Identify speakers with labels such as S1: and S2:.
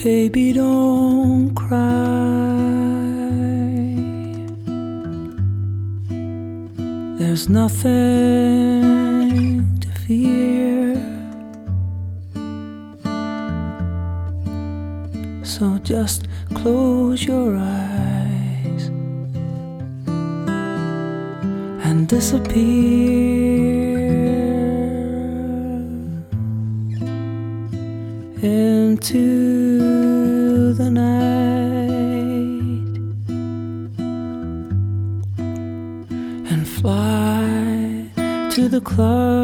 S1: Baby, don't cry. There's nothing to fear. So just close your eyes and disappear into the night and fly to the clouds